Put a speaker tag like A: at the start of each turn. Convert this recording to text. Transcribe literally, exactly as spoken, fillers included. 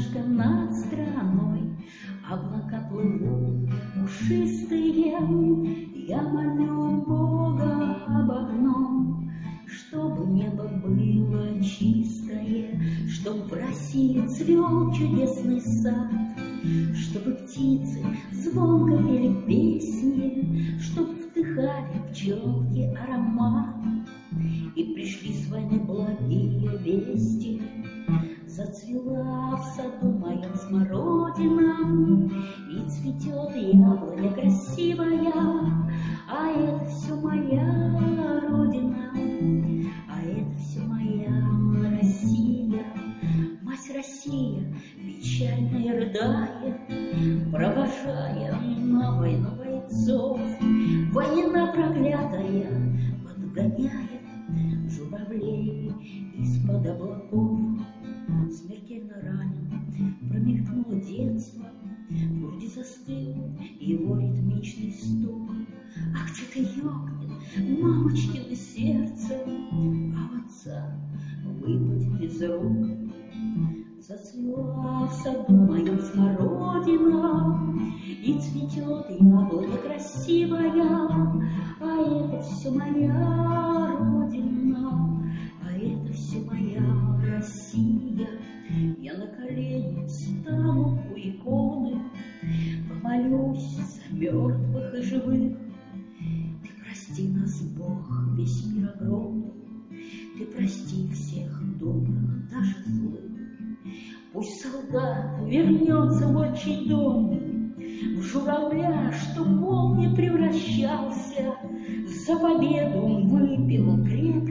A: солнышко над страной, облака плывут пушистые. Я молю Бога об одном, чтобы небо было чистое, чтоб в России цвел чудесный сад, чтобы птицы звонко пели песни, чтоб вдыхали пчелки аромат, и пришли с войны благие вести. Зацвела в саду моем смородина, и цветет яблоня красивая, а это все моя родина, а это все моя Россия. Мать Россия, печально рыдая, провожая на войну бойцов, война проклятая подгоняет журавлей из-под облаков. Смертельно ранен, промелькнуло детство, в груди застыл его ритмичный стук. Ах, где-то ёкнет мамочкино сердце, а у отца выпадет из рук. Зацвела в саду моем смородина, и цветет яблоня красивая, а это все моя родина, а это все моя Россия. Я на колени встану у иконы, помолюсь за мертвых и живых. Ты прости нас, Бог, весь мир огромный, ты прости всех добрых, даже злых. Пусть солдат вернется в отчий дом, в журавля, что Бог не превращался. За победу он выпил крепкий